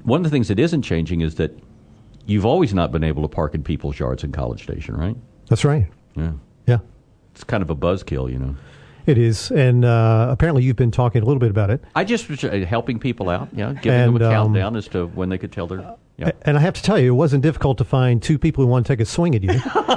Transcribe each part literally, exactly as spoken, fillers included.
one of the things that isn't changing is that you've always not been able to park in people's yards in College Station, right? That's right. Yeah. Yeah. It's kind of a buzzkill, you know. It is, and uh, apparently you've been talking a little bit about it. I just was uh, helping people out, yeah, giving and, them a um, countdown as to when they could tell their... Yeah. And I have to tell you, it wasn't difficult to find two people who want to take a swing at you.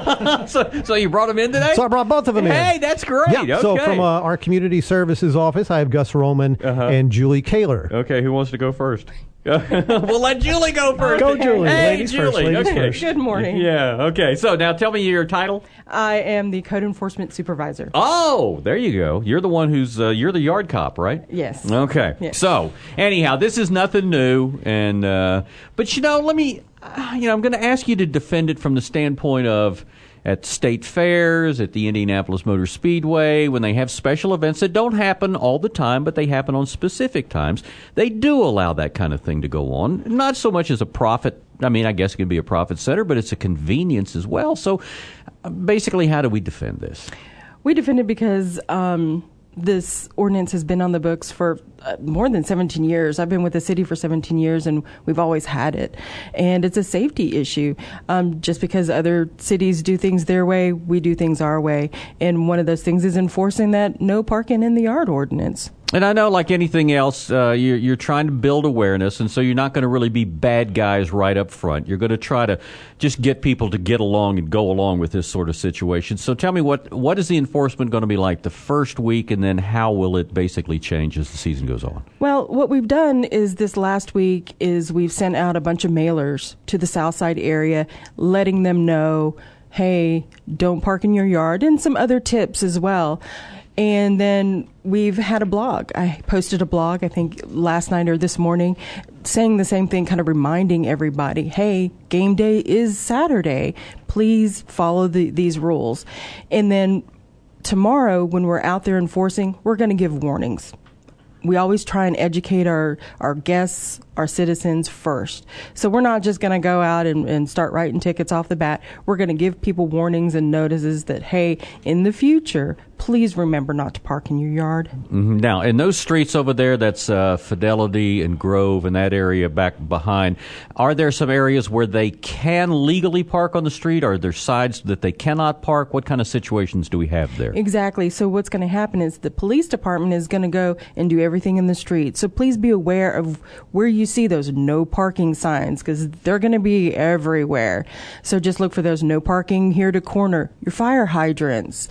so, so you brought them in today? So I brought both of them hey, in. Hey, that's great. Yeah. Okay. So from uh, our community services office, I have Gus Roman uh-huh. and Julie Kaler. Okay, who wants to go first? We'll let Julie go first. Go, Julie. Hey, ladies Julie. first. Ladies okay. first. Good morning. Yeah, okay. So now tell me your title. I am the code enforcement supervisor. Oh, there you go. You're the one who's, uh, you're the yard cop, right? Yes. Okay. Yes. So, anyhow, this is nothing new. and uh, But, you know, let me, uh, you know, I'm going to ask you to defend it from the standpoint of at state fairs, at the Indianapolis Motor Speedway, when they have special events that don't happen all the time, but they happen on specific times, they do allow that kind of thing to go on. Not so much as a profit. I mean, I guess it can be a profit center, but it's a convenience as well. So uh, basically, how do we defend this? We defend it because um, this ordinance has been on the books for uh, more than seventeen years. I've been with the city for seventeen years, and we've always had it. And it's a safety issue. Um, just because other cities do things their way, we do things our way. And one of those things is enforcing that no parking in the yard ordinance. And I know, like anything else, uh, you're, you're trying to build awareness, and so you're not going to really be bad guys right up front. You're going to try to just get people to get along and go along with this sort of situation. So tell me, what what is the enforcement going to be like the first week, and then how will it basically change as the season goes on? Well, what we've done is this last week is we've sent out a bunch of mailers to the Southside area, letting them know, hey, don't park in your yard, and some other tips as well. And then we've had a blog. I posted a blog, I think, last night or this morning, saying the same thing, kind of reminding everybody, hey, game day is Saturday. Please follow the, these rules. And then tomorrow, when we're out there enforcing, we're going to give warnings. We always try and educate our, our guests, our citizens first. So we're not just going to go out and, and start writing tickets off the bat. We're going to give people warnings and notices that, hey, in the future, please remember not to park in your yard. Mm-hmm. Now, in those streets over there, that's uh, Fidelity and Grove and that area back behind, are there some areas where they can legally park on the street? Are there sides that they cannot park? What kind of situations do we have there? Exactly. So what's going to happen is the police department is going to go and do everything in the street. So please be aware of where you see those no parking signs, because they're going to be everywhere. So just look for those no parking here to corner, your fire hydrants.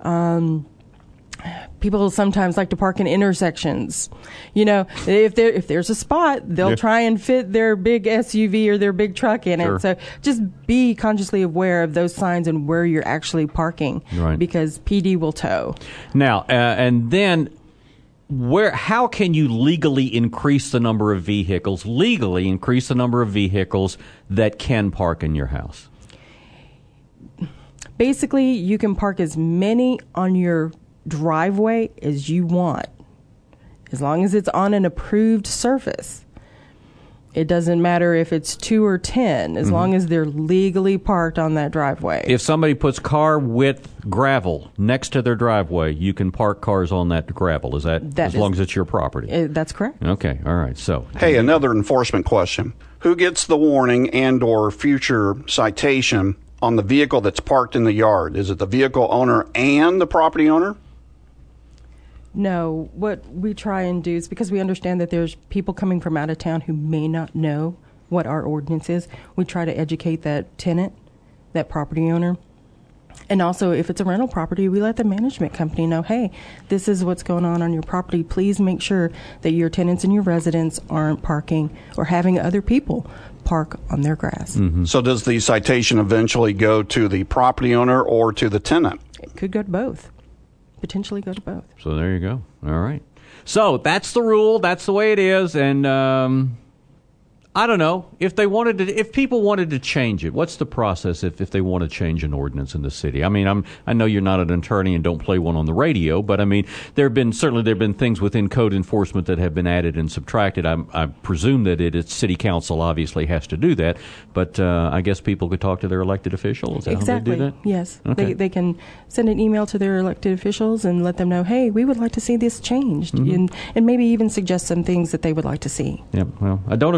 Um, people sometimes like to park in intersections. You know, if there if there's a spot, they'll yeah. try and fit their big S U V or their big truck in sure. it. So just be consciously aware of those signs and where you're actually parking, right. because P D will tow. Now, uh, and then where? How can you legally increase the number of vehicles, legally increase the number of vehicles that can park in your house? Basically, you can park as many on your driveway as you want, as long as it's on an approved surface. It doesn't matter if it's two or ten, as mm-hmm. long as they're legally parked on that driveway. If somebody puts car width gravel next to their driveway, you can park cars on that gravel. Is that, that as is, long as it's your property? Uh, that's correct. Okay, all right. So, hey, another enforcement question. Who gets the warning and or future citation on the vehicle that's parked in the yard? Is it the vehicle owner and the property owner? No, what we try and do is, because we understand that there's people coming from out of town who may not know what our ordinance is, we try to educate that tenant, that property owner. And also, if it's a rental property, we let the management company know, hey, this is what's going on on your property. Please make sure that your tenants and your residents aren't parking or having other people park on their grass. Mm-hmm. So does the citation eventually go to the property owner or to the tenant? It could go to both. Potentially go to both. So there you go. All right. So that's the rule. That's the way it is. And um, I don't know if they wanted to. If people wanted to change it, what's the process if, if they want to change an ordinance in the city? I mean, I'm I know you're not an attorney and don't play one on the radio, but I mean, there have been certainly there have been things within code enforcement that have been added and subtracted. I, I presume that it, it's city council obviously has to do that, but uh, I guess people could talk to their elected official. Is that exactly. how they do that? Yes. Okay. They they can send an email to their elected officials and let them know, hey, we would like to see this changed, mm-hmm. and and maybe even suggest some things that they would like to see. Yeah. Well, I don't agree with it,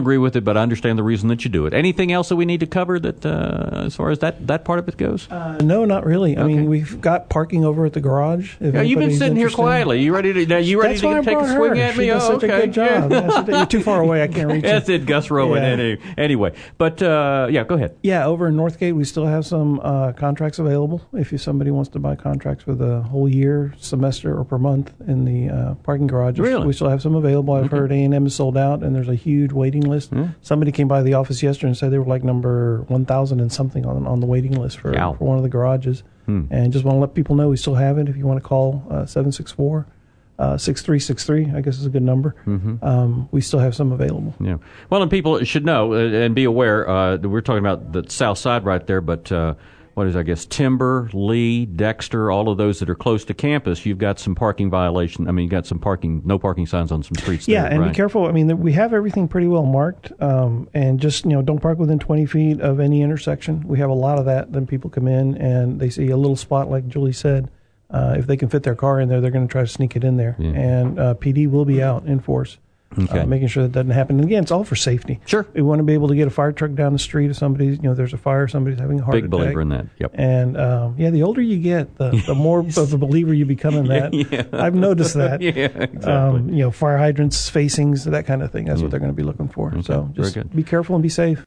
but I understand the reason that you do it. Anything else that we need to cover that uh, as far as that, that part of it goes? Uh, no, not really. I Okay. mean, we've got parking over at the garage. If Yeah, you've been anybody's sitting here interested. quietly. You ready to? Now you ready That's to why I take a brought swing her. at me? She does Oh, such okay. a good job. Yeah. Yeah, she- you're too far away. I can't reach you. That's it, Gus Rowan. Yeah. Any, anyway, but uh, yeah, go ahead. Yeah, over in Northgate, we still have some uh, contracts available. If you, somebody wants to buy contracts for the whole year, semester, or per month in the uh, parking garages, Really? we still have some available. I've Okay. heard A and M is sold out, and there's a huge waiting list. Yeah. Somebody came by the office yesterday and said they were like number one thousand and something on on the waiting list for, Wow. for one of the garages. Hmm. And just want to let people know we still have it. If you want to call uh, seven six four, six three six three, I guess is a good number. Mm-hmm. Um, we still have some available. Yeah. Well, and people should know uh, and be aware. Uh, that we're talking about the south side right there, but uh, what is, I guess, Timber, Lee, Dexter, all of those that are close to campus. You've got some parking violation. I mean, you got some parking, no parking signs on some streets. Yeah, there, and right? be careful. I mean, th- we have everything pretty well marked, um, and just you know, don't park within twenty feet of any intersection. We have a lot of that. Then people come in and they see a little spot, like Julie said. Uh, if they can fit their car in there, they're going to try to sneak it in there, Yeah. and uh, P D will be out in force. Okay. Uh, making sure that doesn't happen. And again, it's all for safety. Sure. We want to be able to get a fire truck down the street if somebody's, you know, there's a fire, somebody's having a heart Big attack. believer in that. Yep. And um, yeah, the older you get, the, the more of a believer you become in that. Yeah. I've noticed that. Yeah, exactly. Um, you know, fire hydrants, facings, that kind of thing. That's Yeah. what they're going to be looking for. Okay, So very just good. be careful and be safe.